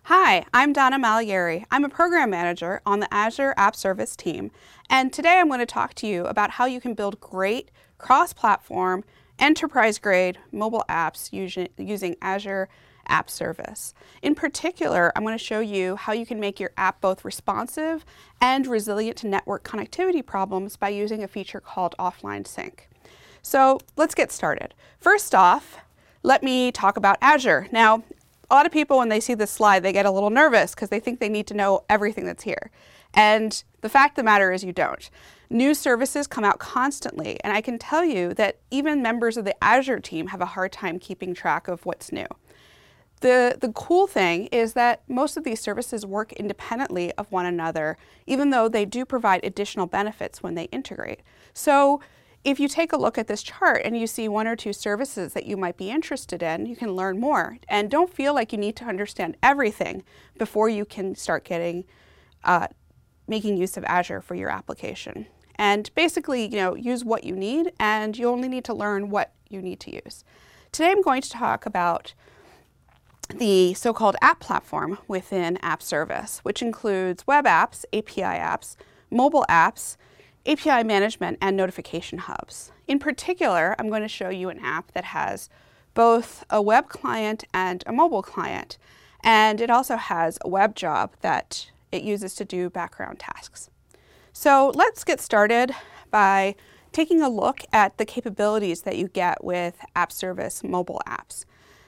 Hi, I'm Donna Malieri. I'm a program manager on the Azure App Service team, and today I'm going to talk to you about how you can build great cross-platform, enterprise-grade mobile apps using Azure App Service. In particular, I'm going to show you how you can make your app both responsive and resilient to network connectivity problems by using a feature called offline sync. So let's get started. First off, let me talk about Azure. Now, a lot of people, when they see this slide, they get a little nervous because they think they need to know everything that's here. And the fact of the matter is you don't. New services come out constantly, and I can tell you that even members of the Azure team have a hard time keeping track of what's new. The cool thing is that most of these services work independently of one another, even though they do provide additional benefits when they integrate. So if you take a look at this chart and you see one or two services that you might be interested in, you can learn more. And don't feel like you need to understand everything before you can start making use of Azure for your application. And basically, use what you need, and you only need to learn what you need to use. Today I'm going to talk about the so-called app platform within App Service, which includes web apps, API apps, mobile apps, API management, and notification hubs. In particular, I'm going to show you an app that has both a web client and a mobile client, and it also has a web job that it uses to do background tasks. So let's get started by taking a look at the capabilities that you get with App Service mobile apps.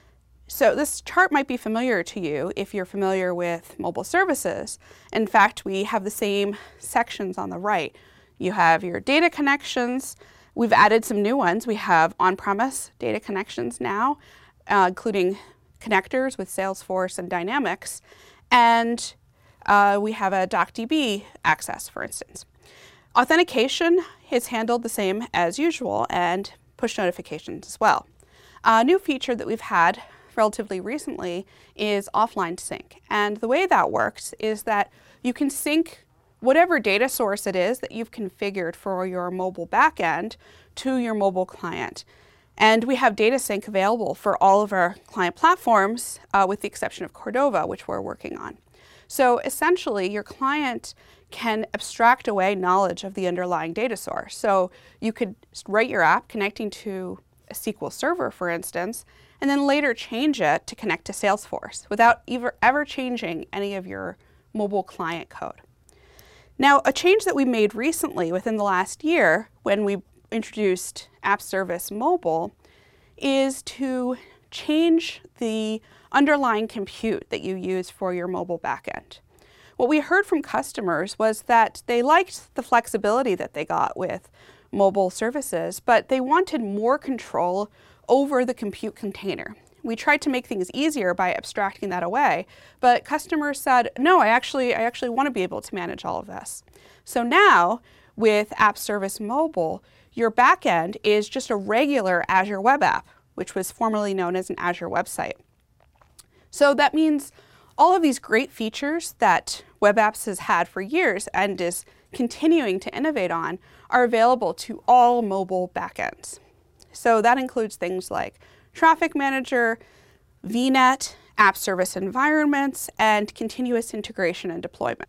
So this chart might be familiar to you if you're familiar with mobile services. In fact, we have the same sections on the right. You have your data connections. We've added some new ones. We have on-premise data connections now, including connectors with Salesforce and Dynamics. And we have a DocDB access, for instance. Authentication is handled the same as usual, and push notifications as well. A new feature that we've had relatively recently is offline sync. And the way that works is that you can sync whatever data source it is that you've configured for your mobile backend to your mobile client. And we have data sync available for all of our client platforms, with the exception of Cordova, which we're working on. So essentially, your client can abstract away knowledge of the underlying data source. So you could write your app connecting to a SQL Server, for instance, and then later change it to connect to Salesforce without ever changing any of your mobile client code. Now, a change that we made recently within the last year when we introduced App Service Mobile is to change the underlying compute that you use for your mobile backend. What we heard from customers was that they liked the flexibility that they got with mobile services, but they wanted more control over the compute container. We tried to make things easier by abstracting that away, but customers said, no, I actually want to be able to manage all of this. So now, with App Service Mobile, your backend is just a regular Azure web app, which was formerly known as an Azure website. So that means all of these great features that web apps has had for years and is continuing to innovate on are available to all mobile backends. So that includes things like Traffic Manager, VNet, app service environments, and continuous integration and deployment.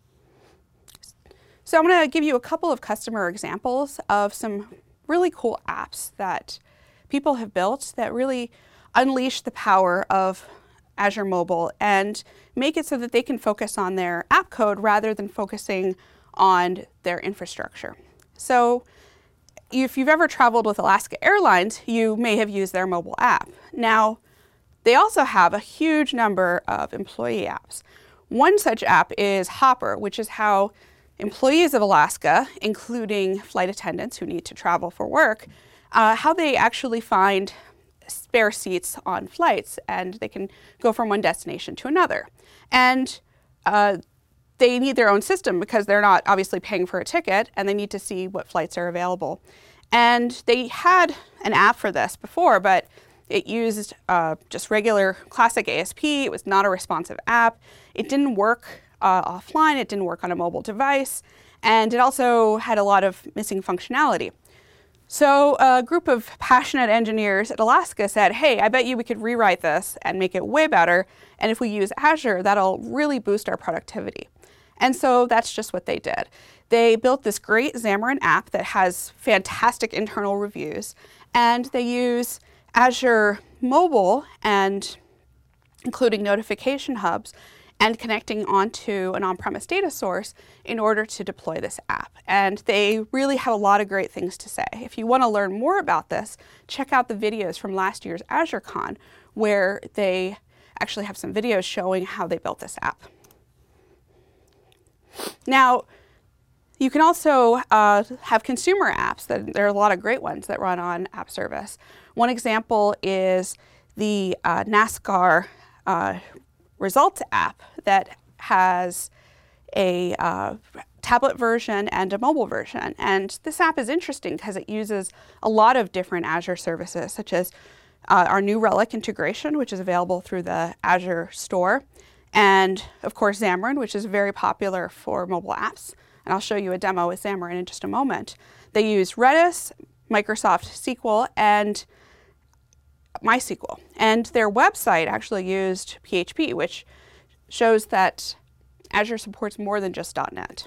So I'm going to give you a couple of customer examples of some really cool apps that people have built that really unleash the power of Azure Mobile and make it so that they can focus on their app code rather than focusing on their infrastructure. So if you've ever traveled with Alaska Airlines, you may have used their mobile app. Now, they also have a huge number of employee apps. One such app is Hopper, which is how employees of Alaska, including flight attendants who need to travel for work, how they actually find spare seats on flights, and they can go from one destination to another. And they need their own system because they're not obviously paying for a ticket, and they need to see what flights are available. And they had an app for this before, but it used just regular classic ASP. It was not a responsive app. It didn't work offline. It didn't work on a mobile device. And it also had a lot of missing functionality. So a group of passionate engineers at Alaska said, hey, I bet you we could rewrite this and make it way better. And if we use Azure, that'll really boost our productivity. And so that's just what they did. They built this great Xamarin app that has fantastic internal reviews, and they use Azure Mobile, and including notification hubs, and connecting onto an on-premise data source in order to deploy this app. And they really have a lot of great things to say. If you want to learn more about this, check out the videos from last year's AzureCon, where they actually have some videos showing how they built this app. Now, you can also have consumer apps. There are a lot of great ones that run on App Service. One example is the NASCAR results app that has a tablet version and a mobile version. And this app is interesting because it uses a lot of different Azure services, such as our New Relic integration, which is available through the Azure Store, and of course Xamarin, which is very popular for mobile apps. And I'll show you a demo with Xamarin in just a moment. They use Redis, Microsoft SQL, and MySQL. And their website actually used PHP, which shows that Azure supports more than just .NET.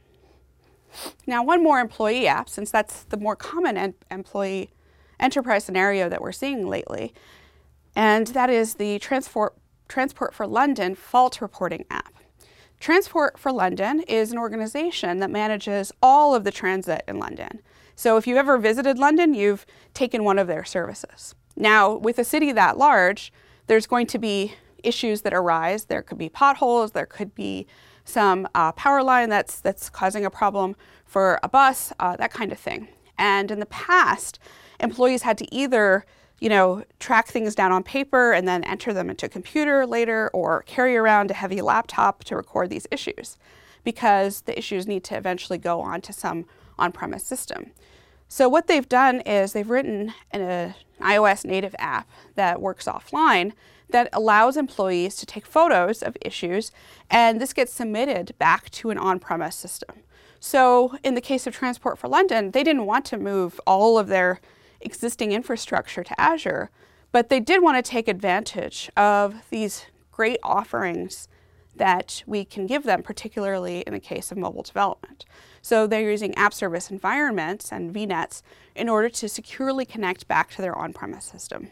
Now, one more employee app, since that's the more common employee enterprise scenario that we're seeing lately, and that is the Transport for London fault reporting app. Transport for London is an organization that manages all of the transit in London. So if you've ever visited London, you've taken one of their services. Now, with a city that large, there's going to be issues that arise. There could be potholes, there could be some power line that's causing a problem for a bus, that kind of thing. And in the past, employees had to either track things down on paper and then enter them into a computer later, or carry around a heavy laptop to record these issues, because the issues need to eventually go on to some on-premise system. So what they've done is they've written an iOS native app that works offline that allows employees to take photos of issues, and this gets submitted back to an on-premise system. So in the case of Transport for London, they didn't want to move all of their existing infrastructure to Azure, but they did want to take advantage of these great offerings that we can give them, particularly in the case of mobile development. So they're using app service environments and VNets in order to securely connect back to their on-premise system.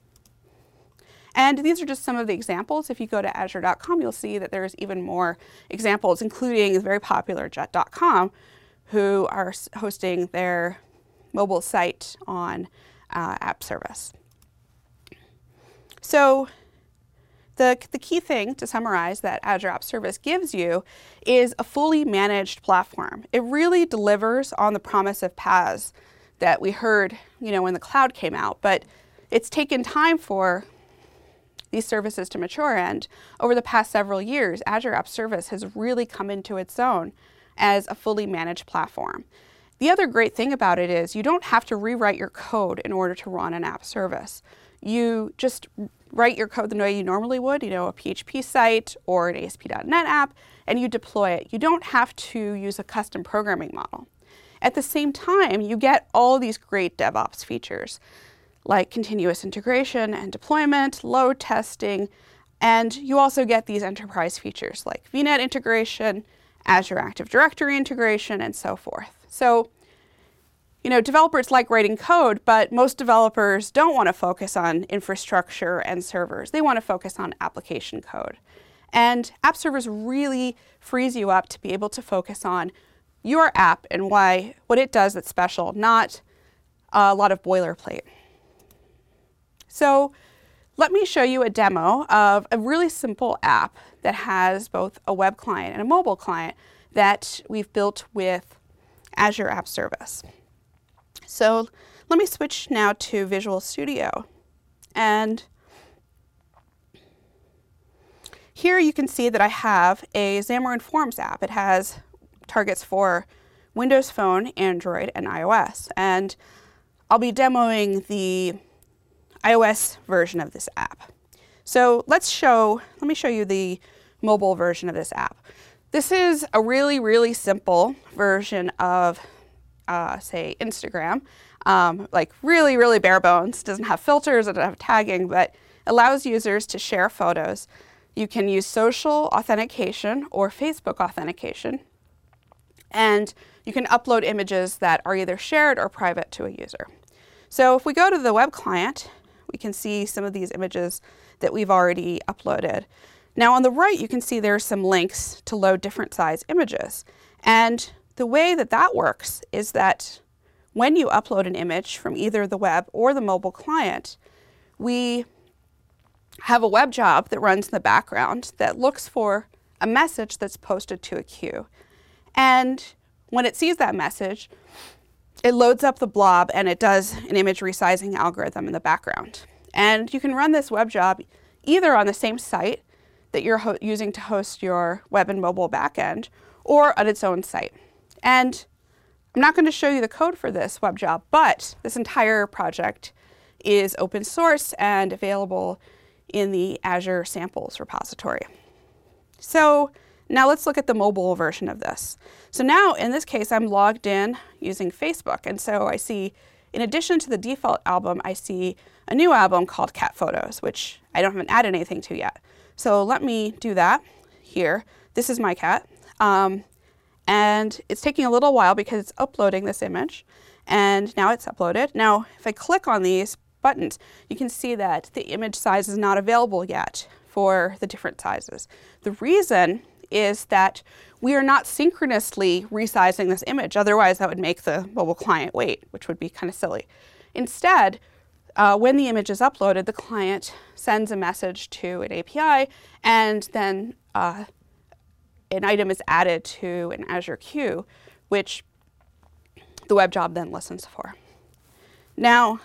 And these are just some of the examples. If you go to azure.com, you'll see that there's even more examples, including the very popular jet.com, who are hosting their mobile site on app service. So the key thing, to summarize, that Azure App Service gives you is a fully managed platform. It really delivers on the promise of PaaS that we heard when the cloud came out, but it's taken time for these services to mature, and over the past several years, Azure App Service has really come into its own as a fully managed platform. The other great thing about it is you don't have to rewrite your code in order to run an app service. You just write your code the way you normally would, a PHP site or an ASP.NET app, and you deploy it. You don't have to use a custom programming model. At the same time, you get all these great DevOps features like continuous integration and deployment, load testing, and you also get these enterprise features like VNet integration, Azure Active Directory integration, and so forth. So, developers like writing code, but most developers don't want to focus on infrastructure and servers. They want to focus on application code. And App Service really frees you up to be able to focus on your app and what it does that's special, not a lot of boilerplate. So let me show you a demo of a really simple app that has both a web client and a mobile client that we've built with Azure App Service. So let me switch now to Visual Studio. And here you can see that I have a Xamarin Forms app. It has targets for Windows Phone, Android, and iOS. And I'll be demoing the iOS version of this app. So let me show you the mobile version of this app. This is a really, really simple version of, say, Instagram. like really, really bare bones. Doesn't have filters, it doesn't have tagging, but allows users to share photos. You can use social authentication or Facebook authentication. And you can upload images that are either shared or private to a user. So if we go to the web client, we can see some of these images that we've already uploaded. Now on the right, you can see there's some links to load different size images. And the way that that works is that when you upload an image from either the web or the mobile client, we have a web job that runs in the background that looks for a message that's posted to a queue. And when it sees that message, it loads up the blob and it does an image resizing algorithm in the background. And you can run this web job either on the same site that you're using to host your web and mobile backend, or on its own site. And I'm not going to show you the code for this web job, but this entire project is open source and available in the Azure Samples repository. So now let's look at the mobile version of this. So now in this case, I'm logged in using Facebook. And so I see, in addition to the default album, I see a new album called Cat Photos, which I haven't added anything to yet. So let me do that here. This is my cat. And it's taking a little while because it's uploading this image. And now it's uploaded. Now, if I click on these buttons, you can see that the image size is not available yet for the different sizes. The reason is that we are not synchronously resizing this image. Otherwise, that would make the mobile client wait, which would be kind of silly. Instead, when the image is uploaded, the client sends a message to an API, and then an item is added to an Azure queue, which the web job then listens for. Now,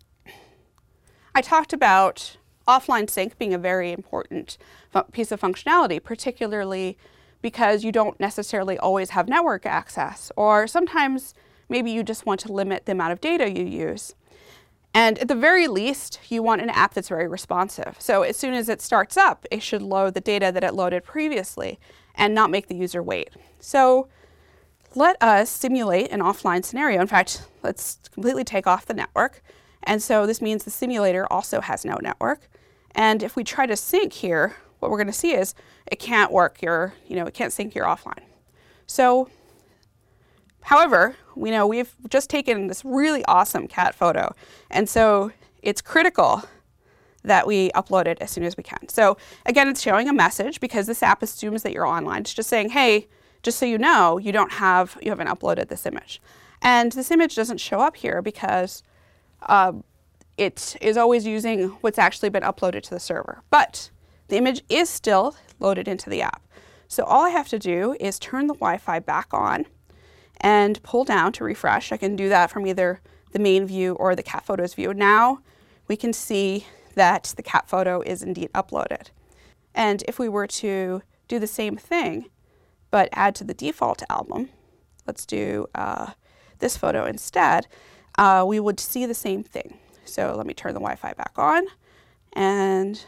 I talked about offline sync being a very important piece of functionality, particularly because you don't necessarily always have network access, or sometimes maybe you just want to limit the amount of data you use. And at the very least, you want an app that's very responsive. So as soon as it starts up, it should load the data that it loaded previously and not make the user wait. So let us simulate an offline scenario. In fact, let's completely take off the network. And so this means the simulator also has no network. And if we try to sync here, what we're going to see is it can't work. It can't sync your offline. So, however, we've just taken this really awesome cat photo. And so it's critical that we upload it as soon as we can. So again, it's showing a message because this app assumes that you're online. It's just saying, hey, just so you know, you haven't uploaded this image. And this image doesn't show up here because it is always using what's actually been uploaded to the server. But the image is still loaded into the app. So all I have to do is turn the Wi-Fi back on and pull down to refresh. I can do that from either the main view or the cat photos view. Now we can see that the cat photo is indeed uploaded. And if we were to do the same thing, but add to the default album, let's do this photo instead, we would see the same thing. So let me turn the Wi-Fi back on and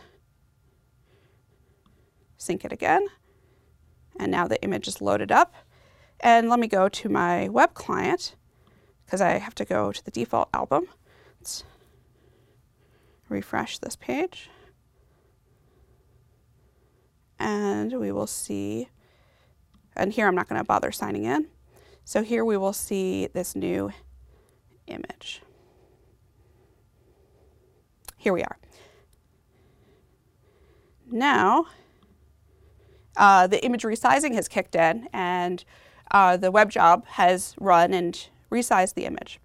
sync it again. And now the image is loaded up. And let me go to my web client because I have to go to the default album. Let's refresh this page. And we will see, and here I'm not going to bother signing in. So here we will see this new image. Here we are. Now, the image resizing has kicked in and the web job has run and resized the image.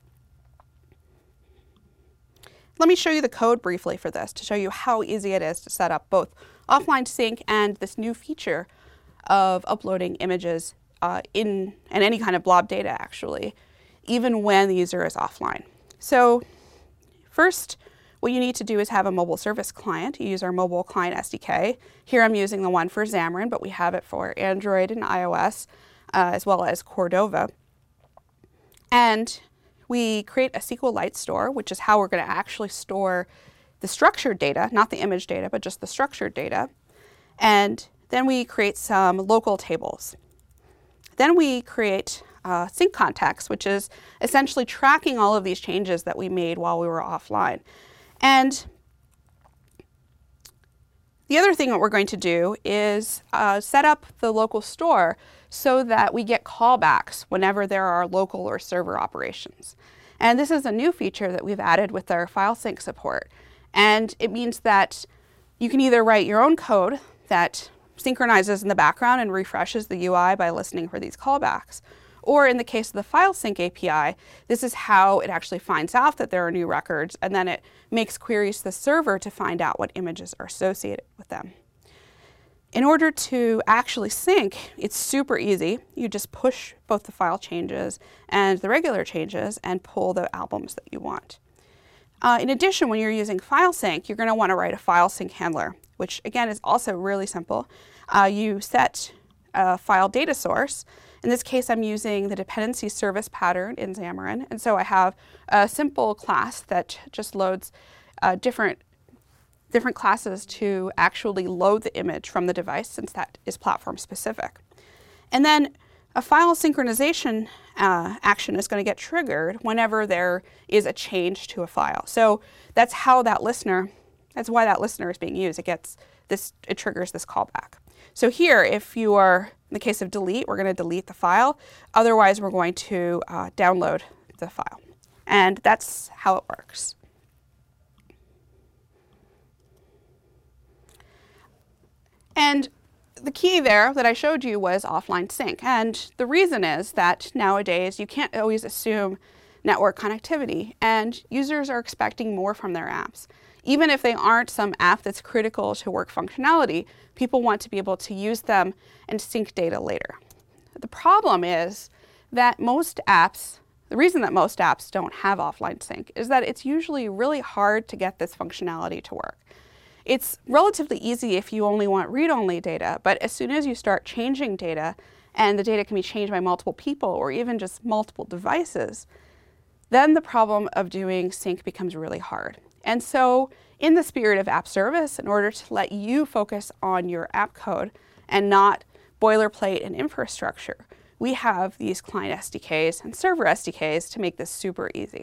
Let me show you the code briefly for this to show you how easy it is to set up both offline sync and this new feature of uploading images in any kind of blob data actually, even when the user is offline. So first, what you need to do is have a mobile service client. You use our mobile client SDK. Here I'm using the one for Xamarin, but we have it for Android and iOS, as well as Cordova. And we create a SQLite store, which is how we're going to actually store the structured data, not the image data, but just the structured data. And then we create some local tables. Then we create sync context, which is essentially tracking all of these changes that we made while we were offline. And the other thing that we're going to do is set up the local store so that we get callbacks whenever there are local or server operations. And this is a new feature that we've added with our file sync support. And it means that you can either write your own code that synchronizes in the background and refreshes the UI by listening for these callbacks. Or in the case of the file sync API, this is how it actually finds out that there are new records, and then it makes queries to the server to find out what images are associated with them. In order to actually sync, it's super easy. You just push both the file changes and the regular changes and pull the albums that you want. In addition, when you're using file sync, you're going to want to write a file sync handler, which again is also really simple. You set a file data source. In this case, I'm using the dependency service pattern in Xamarin, and so I have a simple class that just loads different classes to actually load the image from the device, since that is platform specific. And then a file synchronization action is going to get triggered whenever there is a change to a file. So that's why that listener is being used. It triggers this callback. So here, if you are, in the case of delete, we're going to delete the file. Otherwise, we're going to download the file. And that's how it works. And the key there that I showed you was offline sync. And the reason is that nowadays you can't always assume network connectivity, and users are expecting more from their apps. Even if they aren't some app that's critical to work functionality, people want to be able to use them and sync data later. The problem is that the reason that most apps don't have offline sync is that it's usually really hard to get this functionality to work. It's relatively easy if you only want read-only data, but as soon as you start changing data, and the data can be changed by multiple people or even just multiple devices, then the problem of doing sync becomes really hard. And so, in the spirit of app service, in order to let you focus on your app code and not boilerplate and infrastructure, we have these client SDKs and server SDKs to make this super easy.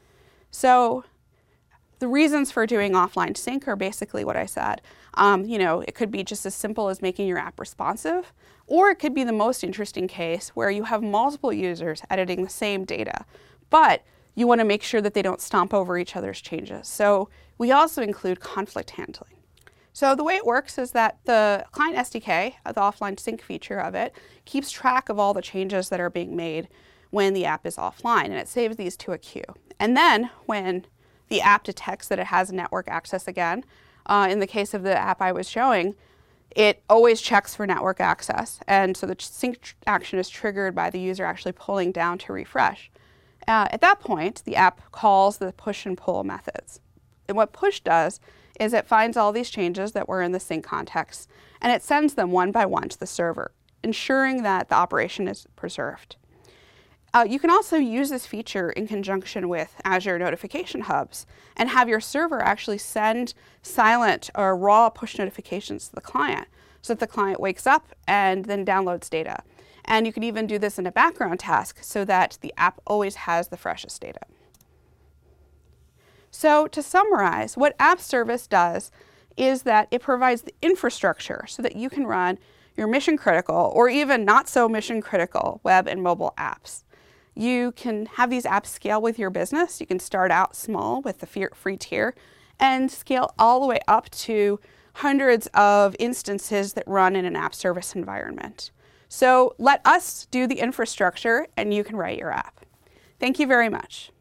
So, the reasons for doing offline sync are basically what I said. It could be just as simple as making your app responsive, or it could be the most interesting case where you have multiple users editing the same data, but you want to make sure that they don't stomp over each other's changes. So we also include conflict handling. So the way it works is that the client SDK, the offline sync feature of it, keeps track of all the changes that are being made when the app is offline, and it saves these to a queue. And then when the app detects that it has network access again, in the case of the app I was showing, it always checks for network access. And so the sync action is triggered by the user actually pulling down to refresh. At that point, the app calls the push and pull methods. And what push does is it finds all these changes that were in the sync context, and it sends them one by one to the server, ensuring that the operation is preserved. You can also use this feature in conjunction with Azure Notification Hubs and have your server actually send silent or raw push notifications to the client so that the client wakes up and then downloads data. And you can even do this in a background task so that the app always has the freshest data. So to summarize, what App Service does is that it provides the infrastructure so that you can run your mission critical or even not so mission critical web and mobile apps. You can have these apps scale with your business. You can start out small with the free tier and scale all the way up to hundreds of instances that run in an app service environment. So let us do the infrastructure and you can write your app. Thank you very much.